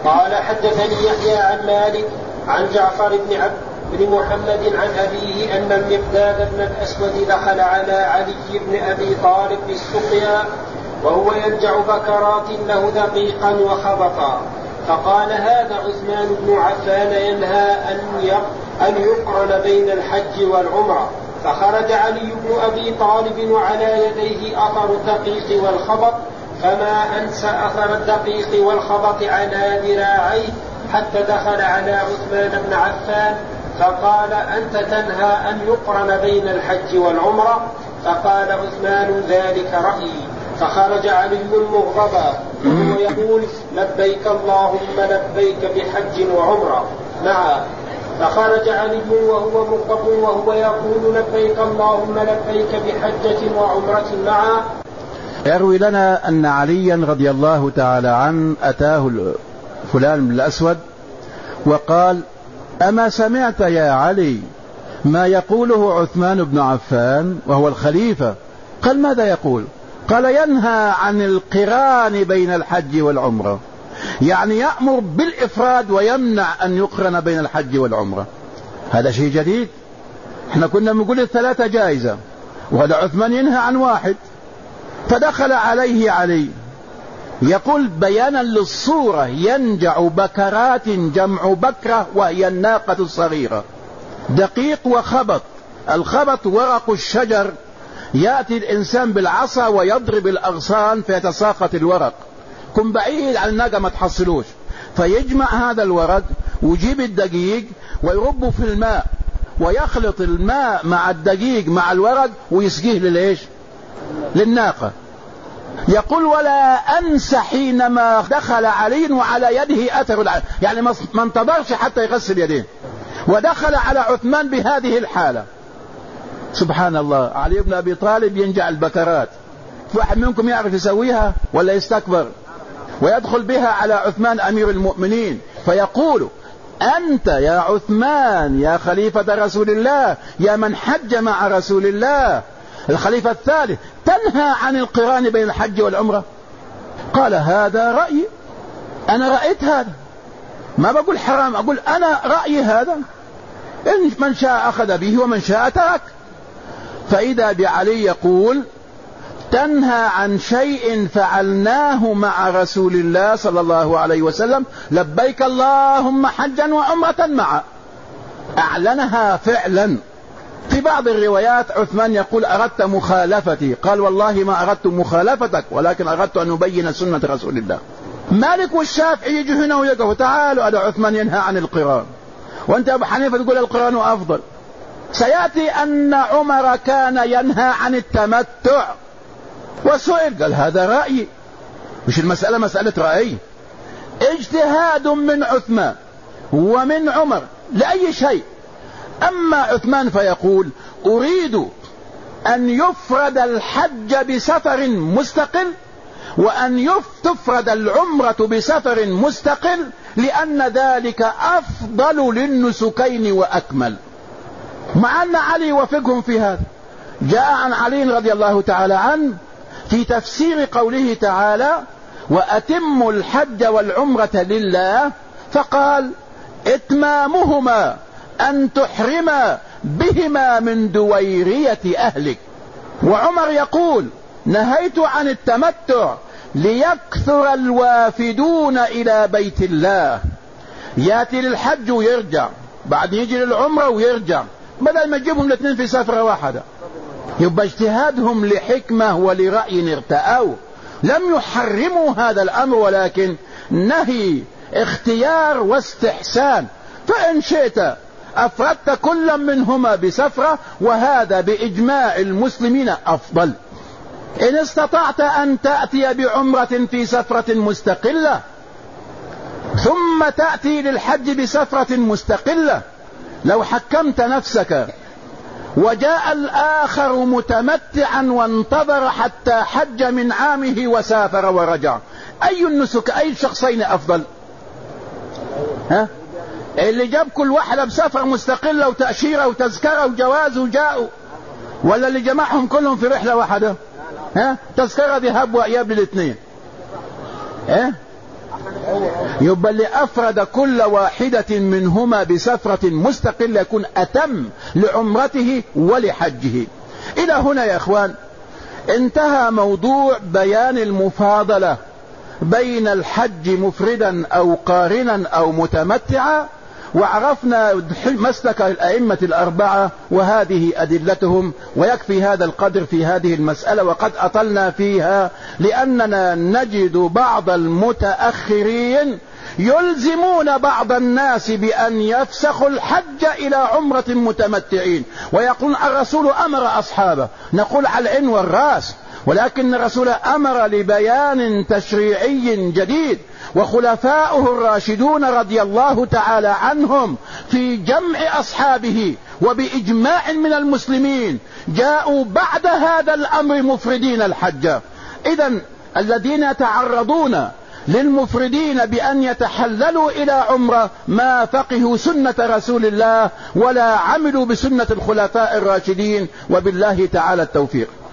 قال حدثني يحيى عن مالك عن جعفر بن محمد عن أبيه أن المقداد بن الأسود دخل على علي بن أبي طالب بالسقيا وهو ينجع بكرات له دقيقا وخبطا، فقال هذا عثمان بن عفان ينهى أن يقرن بين الحج والعمرة. فخرج علي بن أبي طالب وعلى يديه أثر الدقيق والخبط، فما أنسى أثر الدقيق والخبط على ذراعيه حتى دخل على عثمان بن عفان فقال أنت تنهى أن يقرن بين الحج والعمرة؟ فقال عثمان ذلك رأيي. فخرج علي مغضبا وهو يقول لبيك اللهم لبيك بحج وعمرة معا. فخرج علي وهو مغضب وهو يقول لبيك اللهم لبيك بحجة وعمرة معا. يروي لنا أن عليا رضي الله تعالى عنه أتاه فلان بن الأسود وقال أما سمعت يا علي ما يقوله عثمان بن عفان وهو الخليفة؟ قال ماذا يقول؟ قال ينهى عن القران بين الحج والعمرة، يعني يأمر بالإفراد ويمنع أن يقرن بين الحج والعمرة. هذا شيء جديد، احنا كنا نقول الثلاثة جائزة وهذا عثمان ينهى عن واحد. فدخل عليه علي يقول بيانا للصورة ينجع بكرات جمع بكرة وهي الناقة الصغيرة، دقيق وخبط. الخبط ورق الشجر، يأتي الإنسان بالعصا ويضرب الأغصان فيتساقط الورق، كن بعيد عن الناقة ما تحصلوش، فيجمع هذا الورق ويجيب الدقيق ويربه في الماء ويخلط الماء مع الدقيق مع الورق ويسقيه للإيش؟ للناقة. يقول ولا أنسى حينما دخل علي وعلى يده أثر يعني ما انتظرش حتى يغسل يديه ودخل على عثمان بهذه الحالة. سبحان الله، علي بن أبي طالب ينجع البكرات، واحد منكم يعرف يسويها ولا يستكبر؟ ويدخل بها على عثمان أمير المؤمنين فيقول أنت يا عثمان يا خليفة رسول الله يا من حج مع رسول الله الخليفة الثالث تنهى عن القران بين الحج والعمرة؟ قال هذا رأيي، أنا رأيت هذا، ما بقول حرام، أقول أنا رأيي هذا، إن من شاء أخذ به ومن شاء ترك. فإذا بعلي يقول تنهى عن شيء فعلناه مع رسول الله صلى الله عليه وسلم لبيك اللهم حجا وعمرة معا، أعلنها فعلا. في بعض الروايات عثمان يقول أردت مخالفتي، قال والله ما أردت مخالفتك ولكن أردت أن أبين سنة رسول الله. مالك والشافعي يجوا هنا ويقفوا تعالوا هذا عثمان ينهى عن القران وأنت أبو حنيفة تقول القران أفضل. سيأتي أن عمر كان ينهى عن التمتع وسئل قال هذا رأيي، مش المسألة مسألة رأي، اجتهاد من عثمان ومن عمر لأي شيء. أما عثمان فيقول أريد أن يفرد الحج بسفر مستقل وأن تفرد العمرة بسفر مستقل لأن ذلك أفضل للنسكين وأكمل، مع أن علي وفقهم في هذا. جاء عن علي رضي الله تعالى عنه في تفسير قوله تعالى وأتموا الحج والعمرة لله فقال إتمامهما أن تحرم بهما من دويرية أهلك. وعمر يقول نهيت عن التمتع ليكثر الوافدون إلى بيت الله، يأتي للحج ويرجع بعد يجي للعمرة ويرجع بدل ما يجيبهم الاثنين في سفرة واحدة. يبقى اجتهادهم لحكمة ولرأي ارتأوا، لم يحرموا هذا الأمر ولكن نهي اختيار واستحسان. فإن شئت أفردت كل منهما بسفرة وهذا بإجماع المسلمين أفضل. إن استطعت أن تأتي بعمرة في سفرة مستقلة ثم تأتي للحج بسفرة مستقلة، لو حكمت نفسك وجاء الآخر متمتعا وانتظر حتى حج من عامه وسافر ورجع، أي النسك أي الشخصين أفضل؟ ها؟ اللي جاب كل واحدة بسفر مستقلة وتأشيرة وتذكرة وجواز وجاءوا، ولا اللي جمعهم كلهم في رحلة واحدة؟ ها؟ تذكرة ذهاب وإياب للاثنين. ها؟ يبقى اللي أفرد كل واحدة منهما بسفرة مستقلة يكون أتم لعمرته ولحجه. إلى هنا يا إخوان انتهى موضوع بيان المفاضلة بين الحج مفردا أو قارنا أو متمتعا، وعرفنا مسلك الأئمة الأربعة وهذه أدلتهم، ويكفي هذا القدر في هذه المسألة، وقد أطلنا فيها لأننا نجد بعض المتأخرين يلزمون بعض الناس بأن يفسخوا الحج إلى عمرة متمتعين، ويقول الرسول أمر أصحابه. نقول على العين والرأس، ولكن الرسول أمر لبيان تشريعي جديد، وخلفاؤه الراشدون رضي الله تعالى عنهم في جمع أصحابه وبإجماع من المسلمين جاءوا بعد هذا الأمر مفردين الحج. إذن الذين يتعرضون للمفردين بأن يتحللوا إلى عمرة ما فقهوا سنة رسول الله ولا عملوا بسنة الخلفاء الراشدين، وبالله تعالى التوفيق.